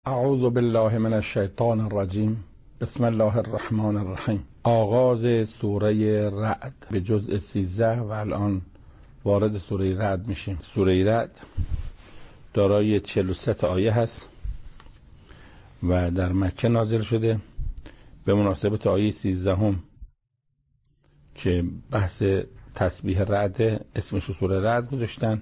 اعوذ بالله من الشیطان الرجیم. بسم الله الرحمن الرحیم. آغاز سوره رعد به جزء 13 و الان وارد سوره رعد میشیم. سوره رعد دارای 43 آیه هست و در مکه نازل شده. به مناسبت آیه 13 که بحث تسبیح رعد، اسمش سوره رعد گذاشتن.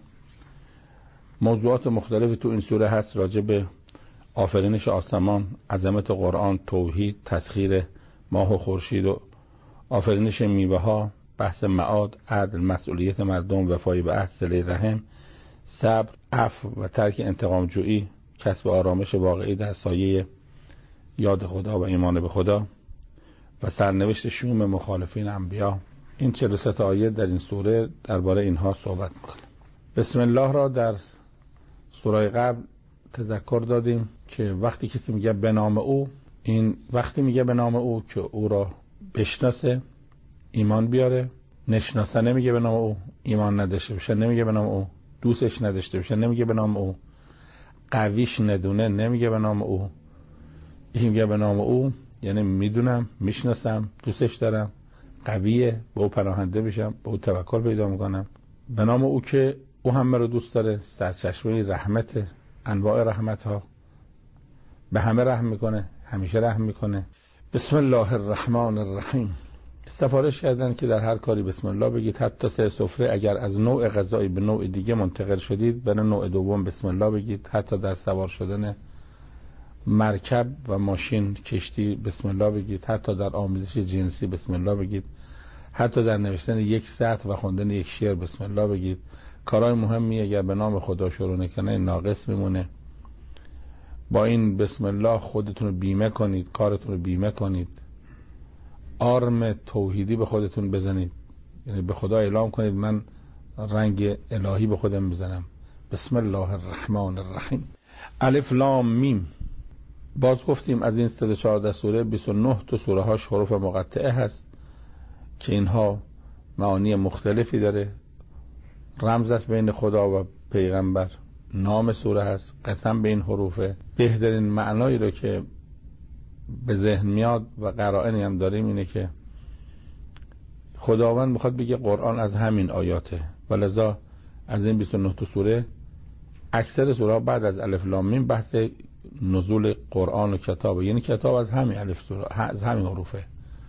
موضوعات مختلفی تو این سوره هست، راجع به آفرینش آسمان، عظمت قرآن، توحید، تسخیر ماه و خورشید و آفرینش میوه ها، بحث معاد، عدل، مسئولیت مردم، وفای به عهد، صله رحم، صبر، عفو و ترک انتقام جویی، کسب آرامش واقعی در سایه یاد خدا و ایمان به خدا و سرنوشت شوم مخالفین انبیا. این 43 آیه در این سوره درباره اینها صحبت میکنه. بسم الله را در سوره قبل تذکر دادیم که وقتی کسی میگه به نام او، این وقتی میگه به نام او که او را بشناسه، ایمان بیاره. نشناسه نمیگه به نام او، ایمان نداشته باشه نمیگه به نام او، دوستش نداشته باشه نمیگه به نام او، قویش ندونه نمیگه به نام او. این میگه به نام او یعنی میدونم، میشناسم، دوستش دارم، قویه، به او پناهنده بشم، به او توکل پیدا میکنم. به نام او که او هم مرا دوست داره، سرچشمه رحمت، انواع رحمت ها، به همه رحم میکنه، همیشه رحم میکنه. بسم الله الرحمن الرحیم. سفارش کردن که در هر کاری بسم الله بگید، حتی سر سفره اگر از نوع غذایی به نوع دیگه منتقل شدید برای نوع دوم بسم الله بگید، حتی در سوار شدن مرکب و ماشین، کشتی بسم الله بگید، حتی در آموزش جنسی بسم الله بگید، حتی در نوشتن یک سطر و خواندن یک شعر بسم الله بگید. کارهای مهمی اگر به نام خدا شروع نکنه ناقص میمونه. با این بسم الله خودتون رو بیمه کنید، کارتون رو بیمه کنید، آرم توحیدی به خودتون بزنید، یعنی به خدا اعلام کنید من رنگ الهی به خودم بزنم. بسم الله الرحمن الرحیم. الف لام میم. باز گفتیم از این 114 سوره 29 تا سوره هاش حروف مقطعه هست که اینها معانی مختلفی داره. رمز است بین خدا و پیغمبر، نام سوره هست، قسم به این حروفه. بهترین معنایی رو که به ذهن میاد و قرائنی هم داریم اینه که خداوند میخواد بگه قرآن از همین آیاته و لذا از این 29 تا سوره اکثر سوره بعد از الف لام میم بحث نزول قرآن و کتاب، یعنی کتاب از همین الف سوره، از همین حروفه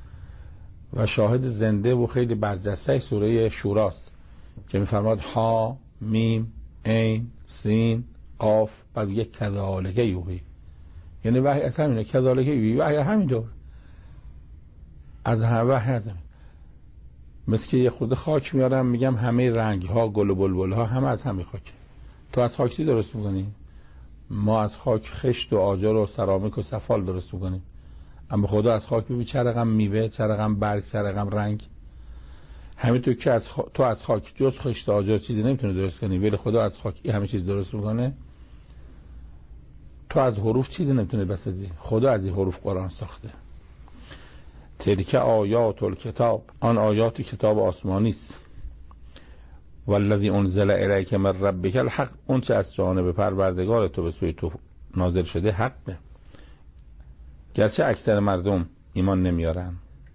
و شاهد زنده و خیلی برجسته سوره شوراست که میفرماد ها میم عین سین قاف، بعد یک کذالک یوحی، یعنی وحی از همینه، کذالک یوحی وحی همینطور از وحی از همین. مثل که یه خود خاک میارم میگم همه رنگ ها، گل و بلبل ها همه از همین خاک. تو از خاک چی درست میکنی؟ ما از خاک خشت و آجر و سرامیک و سفال درست میکنیم، اما خدا از خاک ببین چه رقم میوه، چه رقم برگ، چه رقم رنگ. همینطور که تو از خاک جز خشت و آجر چیزی نمیتونی درست کنی، ولی خدا از خاک این همه چیز درست میکنه. تو از حروف چیزی نمیتونی بسازی، خدا از این حروف قرآن ساخته. تلک آیات الکتاب، آن آیات کتاب آسمانی است. والذی انزل الیک من ربک الحق، اون چه از جانب پروردگار تو به سوی تو نازل شده حقه، گرچه اکثر مردم ایمان نمیارن.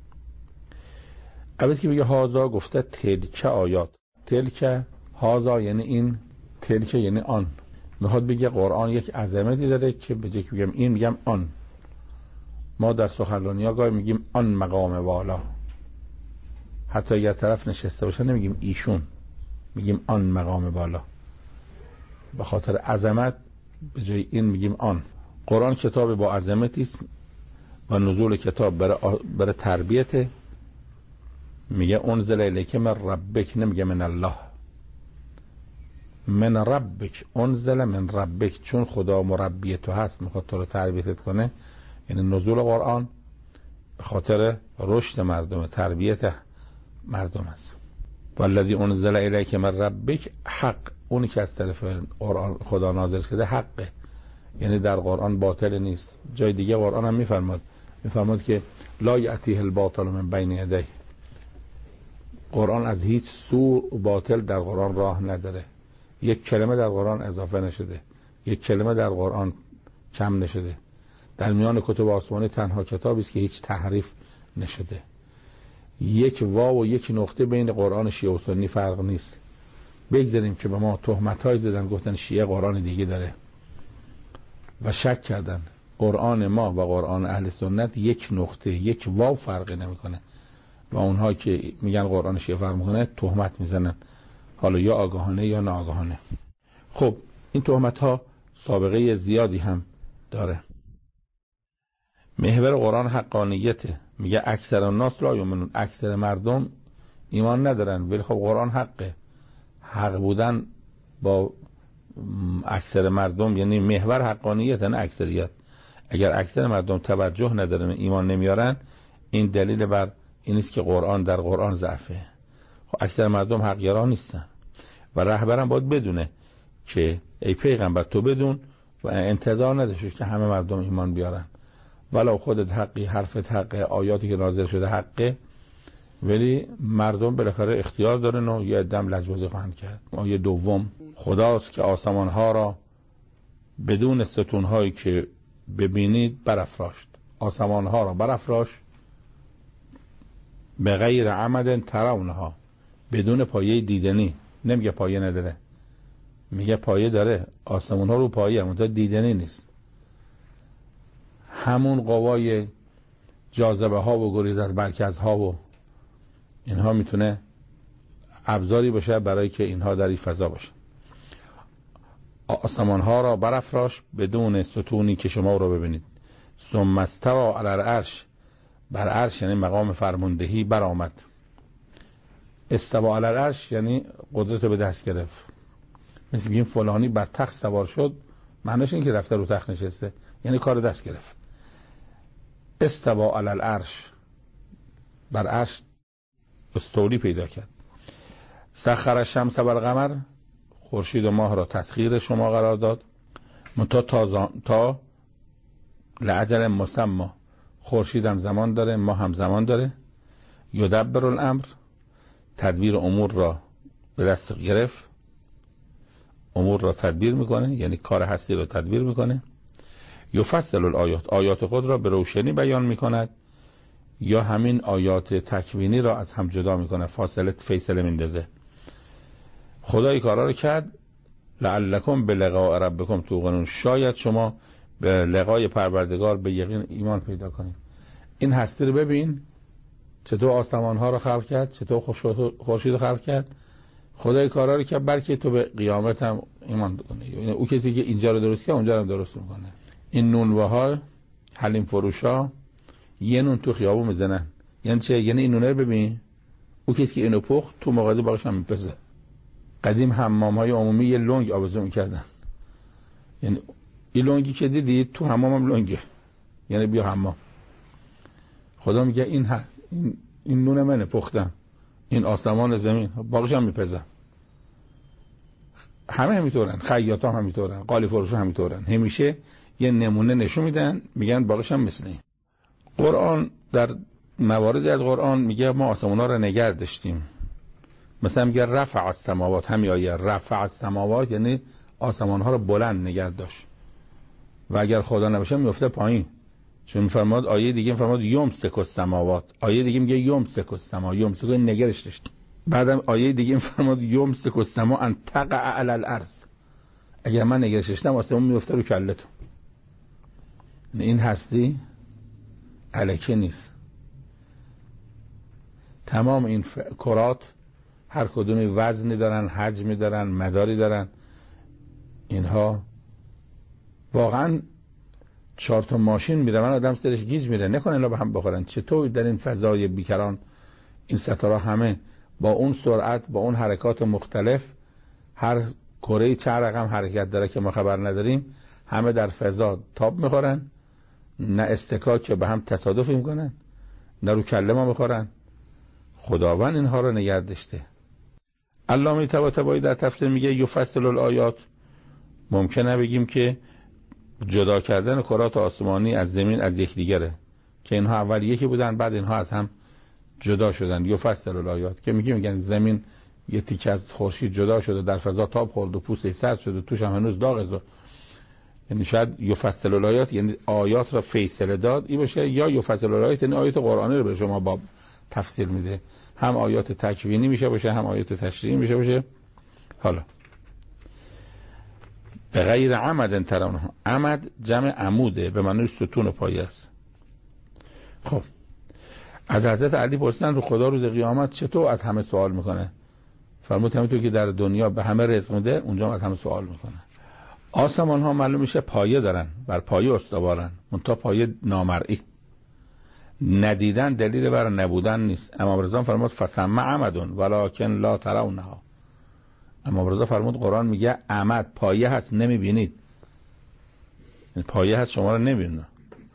اول که بگه هازا گفته تلک آیات، تلک هازا یعنی این، تلک یعنی آن. میخواد بگه قرآن یک عظمتی داره که به جای که بگم این میگم آن. ما در سخنرانی ها گاهی میگیم آن مقام والا، حتی اگر طرف نشسته باشه نمیگیم ایشون، میگیم آن مقام بالا، به خاطر عظمت به جای این میگیم آن. قرآن کتاب با عظمتی است و نزول کتاب برای تربیت. میگه انزل الیک من ربک، نمیگه من الله، من ربک، انزل من ربک، چون خدا مربی تو هست میخواد تو رو تربیتت کنه. یعنی نزول قرآن به خاطر رشد مردم، تربیت مردم است. والذی انزل الیک من ربک حق، اونی که از طرف قرآن خدا نازل شده حقه، یعنی در قرآن باطل نیست. جای دیگه قرآن هم میفرماد که لا یأتیه الباطل من بین یدیه، قرآن از هیچ سو و باطل در قرآن راه نداره. یک کلمه در قرآن اضافه نشده، یک کلمه در قرآن کم نشده. در میان کتب آسمانی تنها کتابی است که هیچ تحریف نشده. یک واو و یک نقطه بین قرآن شیعه و سنی فرق نیست. بگذاریم که به ما تهمت‌های زدن، گفتن شیعه قرآن دیگه داره و شک کردن. قرآن ما و قرآن اهل سنت یک نقطه، یک واو فرقی نمیکنه و اونها که میگن قرآن شیعه فرق میکنه تهمت میزنن، حالا یا آگاهانه یا ناآگاهانه. خب این تهمت‌ها سابقه زیادی هم داره. محور قرآن حقانیته. میگه اکثر الناس لا یؤمنون، اکثر مردم ایمان ندارن، ولی خب قرآن حقه. حق بودن با اکثر مردم یعنی محور حقانیت، نه اکثریت. اگر اکثر مردم توجه ندارن، ایمان نمیارن، این دلیل بر این است که قرآن در قرآن ضعفه. خب اکثر مردم حقیاران نیستن و رهبرم باید بدونه که ای پیغمبر تو بدون و انتظار نداشته که همه مردم ایمان بیارن، ولو خودت حقی، حرفت حقه، آیاتی که نازل شده حقه، ولی مردم بالاخره اختیار دارن و یه دم لجبازی خواهند کرد. آیه دوم، خداست که آسمانها را بدون ستونهایی که ببینید برافراشت. آسمانها را برافراشت به غیر عمد ترونها، بدون پایه دیدنی. نمیگه پایه نداره، میگه پایه داره. آسمانها رو پایه، منتها دیدنی نیست. همون قوای جاذبه ها و گریز از مرکزها و اینها میتونه ابزاری باشه برای که اینها در این فضا باشه. آسمانها را برافراش بدون ستونی که شما رو ببینید. ثم استوى علی العرش، بر عرش یعنی مقام فرماندهی برآمد. استوى علی العرش یعنی قدرت به دست گرفت. مثل میگیم فلانی بر تخت سوار شد، معنیش این که رفته رو تخت نشسته، یعنی کار دست گرفت. استوى علی العرش، بر عرش استولی پیدا کرد. سخر الشمس و القمر، خورشید و ماه را تسخیر شما قرار داد. تا لأجل مسمى، خورشید هم زمان داره، ماه هم زمان داره. یدبر الامر، تدبیر امور را به دست گرفت، امور را تدبیر میکنه، یعنی کار هستی را تدبیر میکنه. یفصل الآیات، آیات خود را به روشنی بیان میکند، یا همین آیات تکوینی را از هم جدا میکنه، فیصله میندازه. خدای کارا رو کرد. لعلکم بلقاء ربکم توقنون، شاید شما به لقای پروردگار به یقین ایمان پیدا کنید. این هستی رو ببین چطور آسمان ها رو خلق کرد، چطور خورشید رو خلق کرد. خدای کارا رو کرد بلکه تو به قیامت هم ایمان کنی. یعنی او کسی که اینجا رو درست کرد اونجا رو درست میکنه. این نونوها حلیم فروشا یه نون تو خیابون میزنن، یعنی چه؟ یعنی این نونه رو ببین، او کسی که اینو پخت تو مقاده باقیش هم میپزه. قدیم حمام های عمومی یه لنگ آویزون میکردن، یعنی این لنگی که دیدی تو حمام هم لنگه، یعنی بیا حمام. خدا میگه این نون منه پختم، این آسمان زمین، باقیش هم میپزن. همه همینطورن، خیاطا هم همینطورن، قالی فروشا همینطورن، همیشه یه نمونه نشون میدن میگن باقیش هم مثل این. قرآن در مواردی از قرآن میگه ما آسمان‌ها رو نگه داشتیم. مثلا میگه رفع السماوات، همین آیه رفع السماوات یعنی آسمان‌ها رو بلند نگه داشت و اگر خدا نباشه میفته پایین. چون میفرماد آیه دیگه میفرماد یمسک السماوات، آیه دیگه میگه یمسک السما، یمسک نگرش داشت. بعدم آیه دیگه میفرماد یمسک السما ان تقع علی الارض، اگر من نگرش داشتم آسمون میفته رو کلتون. این هستی الکی نیست. تمام این کرات هر کدومی وزنی دارن، حجمی دارن، مداری دارن. اینها واقعا 4 تا ماشین میره من آدم سرش گیج میره، نکنه اینا به هم بخورن. چطور در این فضای بیکران این ستاره همه با اون سرعت، با اون حرکات مختلف، هر کره چه رقم حرکت داره که ما خبر نداریم، همه در فضا تاب میخورن، نه استکاک که به هم تصادف میکنن، نه رو کله ما میخورن. خداوند اینها رو نگه داشته. علامه طباطبایی در تفسیر میگه یفصل الآیات، ممکنه بگیم که جدا کردن کرات آسمانی از زمین از یکدیگره، که اینها اول یکی بودن بعد اینها از هم جدا شدن. یفصل الآیات که میگن زمین یه تیکه از خورشید جدا شده، در فضا تاب خورد و پوستش سرد شده، توش هم هنوز داغه، یعنی شاید یفصل الآیات یعنی آیات را فیصله داد این باشه، یا یفصل الآیات یعنی آیات قرآنی رو به شما با تفسیر میده، هم آیات تکوینی میشه باشه هم آیات تشریعی میشه باشه. حالا به غیر عمد ترونه، عمد جمع عموده به معنی ستون پایه است. خب از حضرت علی پرسیدن رو خدا روز قیامت چطور از همه سوال میکنه؟ فرمود همونطور که در دنیا به همه رزق میده اونجا از همه سوال میکنه. آسمان ها معلوم میشه پایه دارن، بر پایه استوارن، منتها پایه نامرئی، ندیدن دلیل بر نبودن نیست. امام رضا فرمود فسمع عمدون ولکن لا ترونها. امام رضا فرمود قرآن میگه عمد پایه هست نمیبینید، پایه هست شما رو نمیبینید.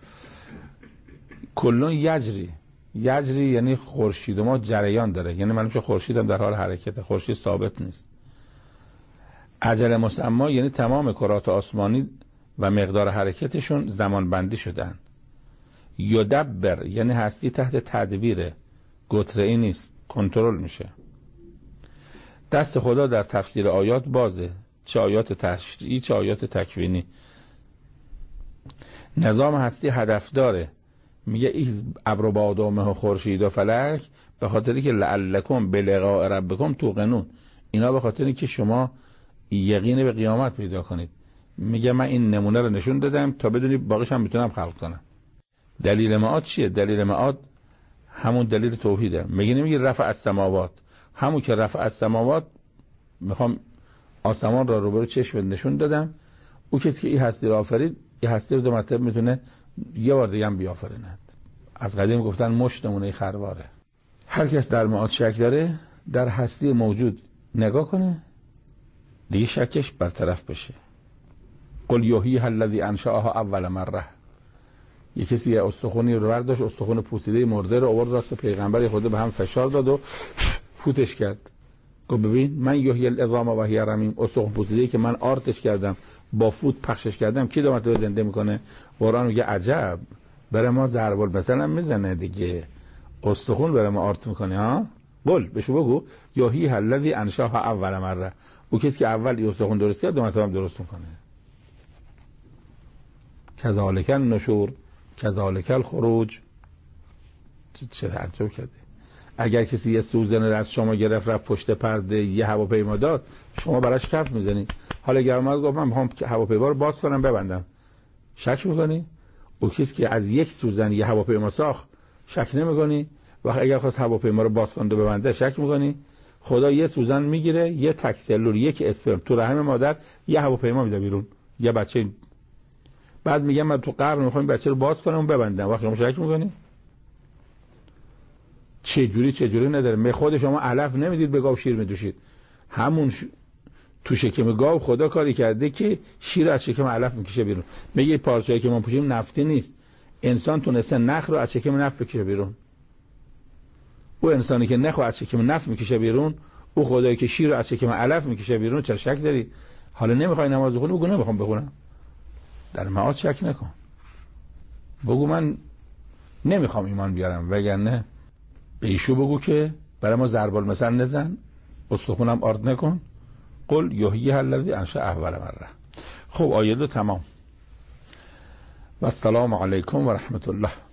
کلون یجری، یجری یعنی خورشید ما جریان داره، یعنی معلوم شه خورشید هم در حال حرکته، خورشید ثابت نیست. اجل مسمی یعنی تمام کرات آسمانی و مقدار حرکتشون زمان بندی شدن. یدبر یعنی هستی تحت تدبیره، گتره‌ای نیست، کنترل میشه. دست خدا در تفسیر آیات بازه، چه آیات تشریعی چه آیات تکوینی. نظام هستی هدف داره، میگه این ابر و باد و خورشید و فلک به خاطری که لعلکم بلقاء ربکم توقنون، اینا به خاطری که شما یقین به قیامت پیدا کنید. میگه من این نمونه رو نشون دادم تا بدونی باقیش هم میتونم خلق کنم. دلیل معاد چیه؟ دلیل معاد همون دلیل توحیده. میگه رفع السماوات، همون که رفع السماوات میخوام آسمان را روبرو چشم نشون دادم. او کسی که این هستی را آفرید، این هستی رو دو مرتبه میتونه یه بار دیگه هم بیافریند. از قدیم گفتن مشت نمونه خرواره. هر کس در معاد شک داره در هستی موجود نگاه کنه دیگه شکش برطرف بشه. قل یحییها الذی انشأها اول مره. یه کسی یه استخونی رو برداشت، استخون پوسیده مرده رو آورد راست پیغمبر خدا به هم فشار داد و فوتش کرد. گفت ببین من یحیی العظام و هی رمیم، استخون پوسیده‌ای که من آرتش کردم با فوت پخشش کردم کی دوباره زنده میکنه؟ قرآن میگه عجب، برای ما ضرب المثل هم میزنه دیگه، استخون برای ما آرت میکنه ها. قل بهش بگو یحییها الذی انشأها اول مره، او کسی که اول این استخون درست کرد دو مرتبه هم درست میکنه. کذالک النشور کذالک الخروج. چه تعجب کردی؟ اگر کسی یه سوزن رو از شما گرفت رفت پشت پرده یه هواپیما داد، شما براش کف میزنی. حالا اگر اومد گفت من میخوام هواپیما رو باز کنم ببندم، شک میکنی؟ او کسی که از یک سوزن یه هواپیما ساخت شک نمیکنی؟ و اگر خواست هواپیما رو باز کنه و ببنده شک میکنی؟ خدا یه سوزن میگیره، یه تک سلول، یک اسپرم تو رحم مادر یه هواپیما میده بیرون، یه بچه، بعد میگم من تو قبر میخوام بچه رو باز کنم و ببندم، وقت شما شک میکنی؟ چه جوری نداره. می خود شما علف نمیدید به گاو شیر میدوشید، همون تو شکم گاو خدا کاری کرده که شیر از شکم علف میکشه بیرون. میگه پارچه‌ای که ما پوشیم نفتی نیست، انسان تونسته نخ رو از شکم نفت بکشه بیرون. او انسانی که نخ رو از شکم نفت میکشه بیرون، او خدایی که شیر رو از شکم علف میکشه بیرون، چرا شک داری؟ حالا نمیخوای نماز بخونی بگو نمیخوام بخونم، در معاد شک نکن، بگو من نمیخوام ایمان بیارم، وگرنه به ایشو بگو که برای ما ضرب المثل نزن، استخونم آرد نکن. قل یحییها الذی انشأ اول مره. خب آیه 2 تمام. و السلام علیکم و رحمت الله.